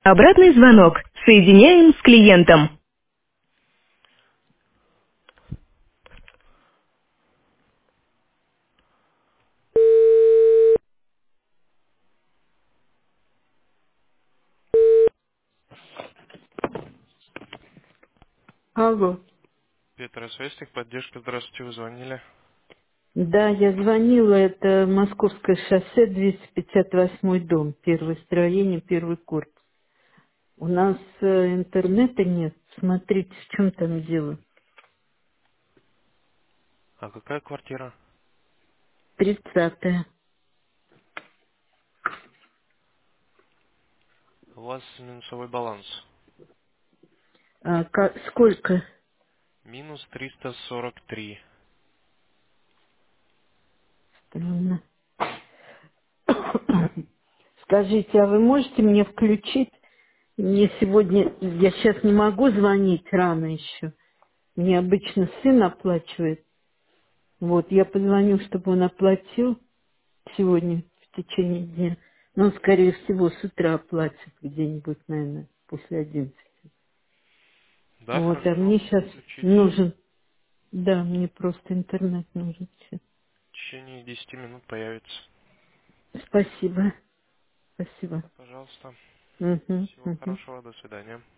Обратный звонок. Соединяем с клиентом. Алло. Петр Свестик, поддержка, здравствуйте, вы звонили. Да, я звонила, это Московское шоссе, 258 дом, первое строение, первый корпус. У нас интернета нет, смотрите, в чем там дело. А какая квартира? 30-е. У вас минусовой баланс. Сколько? Минус 343. Странно. Скажите, а вы можете мне включить? Мне сегодня, я сейчас не могу звонить рано еще. Мне обычно сын оплачивает. Вот, я позвоню, чтобы он оплатил сегодня в течение дня. Но он, скорее всего, с утра оплатит где-нибудь, наверное, после 11. Да, Вот, а хорошо, мне могу сейчас включить. нужен, да, мне просто интернет нужен. Всё. В течение 10 минут появится. Спасибо, спасибо. Пожалуйста. Угу, Всего угу. хорошего, до свидания.